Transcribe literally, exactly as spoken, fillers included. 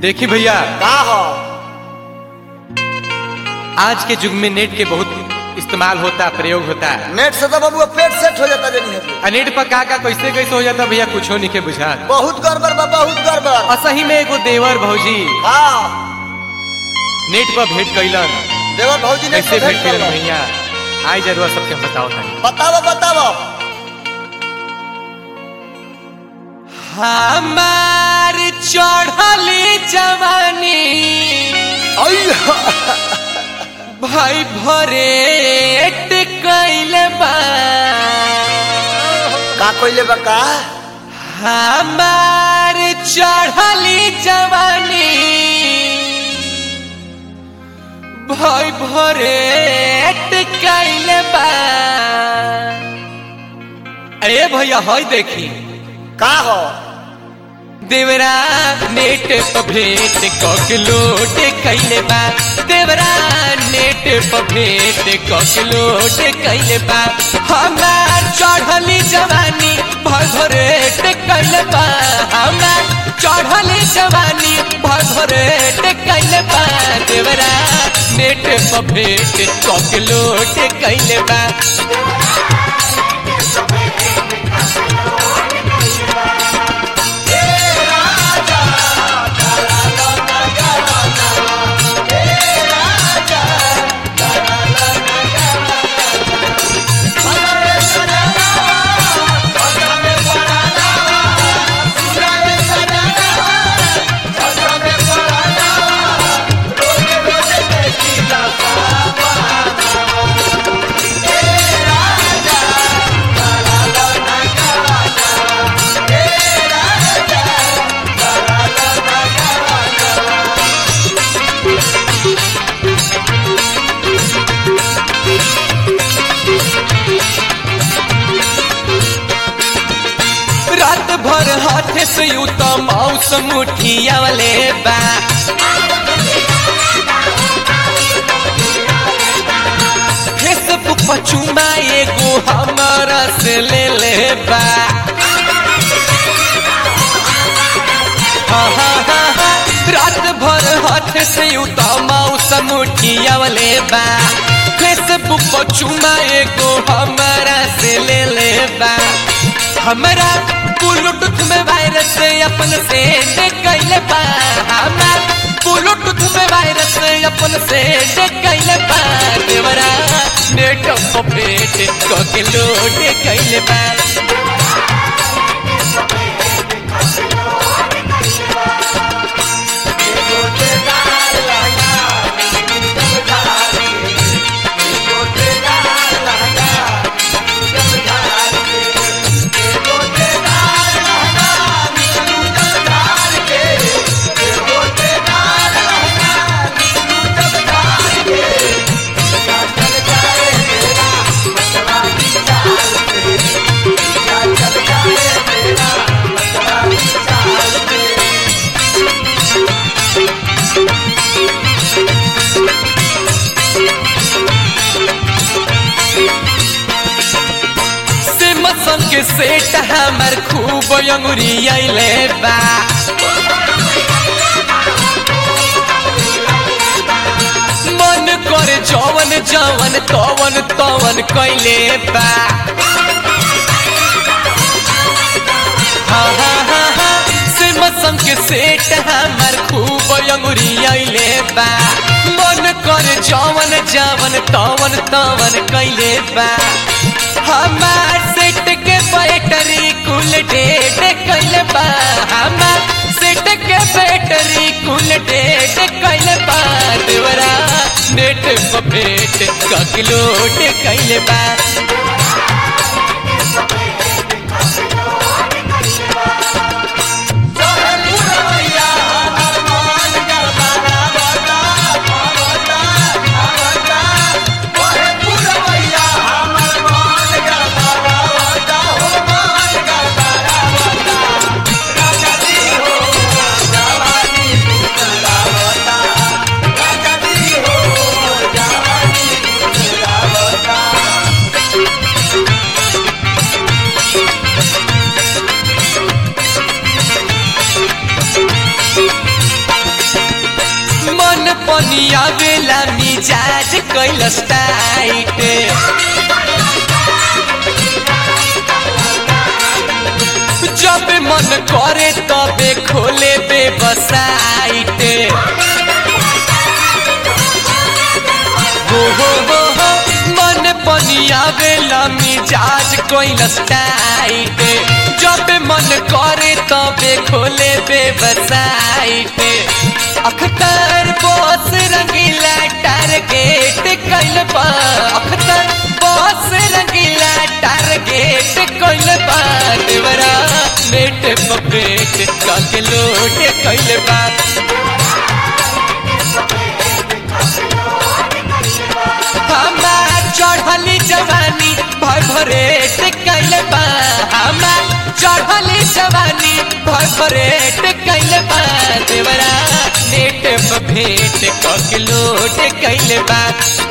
देखी भैया का हो आज के युग में नेट के बहुत इस्तेमाल होता प्रयोग होता है। नेट से तो बबुआ पेट सेट हो जाता जनी है। नेट पर का का कैसे कैसे हो जाता भैया कुछो नहीं के बुझा। बहुत गड़बड़ बा बहुत गड़बड़। असही में एगो देवर भौजी हाँ नेट पर भेंट कैलन। देवर भौजी ने कैसे भेंट कैलन भैया आई जरूर सबके बताओ था। बताओ बताओ। हमार चढ़ली जवानी भाई भरे कैले बा का कोइले बा का हमार चढ़ली जवानी भाई भरे कैले बा। अरे भैया हई देखी का हो देवरा नेट पर भेंट ककलोट कैले बा। देवरा नेट पर भेंट ककलोट कैले बा। हमार चढ़ली जवानी भरभरेट कैले बा। हमार चढ़ली जवानी भरभरेट कैले बा। देवरा नेट पर भेंट ककलोट कैले बा। रात भर हाथ से यू तो मौसम उठियावले बा। फेसबुक पर चुमा एगो हमारा से ले ले बा। हाँ हाँ हाँ हाँ रात भर हाथ से यू तो मौसम उठियावले बा। फेसबुक पर चुमा एगो हमारा से ले ले बा। हमारा ब्लूटूथ में वायरस अपन से कैले बा। हमार ब्लूटूथ में वायरस अपन से कैले बा। देवरा नेट पर भेंट ककलोट कैले बा। के सेट हमर खूब अंगुरी आइले बा। मन करे जवन जवन तवन तवन कैले बा। हाँ हाँ हाँ हाँ से मौसम के सेट हमर खूब अंगुरी आइले बा। मन करे जवन जवन तवन तवन कैले बा। हमार सेट के बैटरी कुल डेट कैले बा। हमार सेट के बैटरी कुल डेट कैले बा। देवरा नेट पर भेंट ककलोट कैले बा। Thank you. पनिया बेला मिजाज कैलस टाइट जब मन करे तबे खोले बेबसाइट हो हो हो हो मन पनिया बेला मिजाज कैलस टाइट जब मन करे तबे खोले website Akhtar boss Rangila target कैल बा अख्तर बॉस रंगीला टारगेट कैल बा देवरा मेट पपेट काके लोट कैल बा हमार चढ़ली जवानी भर भरेट कैल बा हमार चढ़ली जवानी भर भरेट कैल बा देवरा नेट भेंट कके लोट कैल बा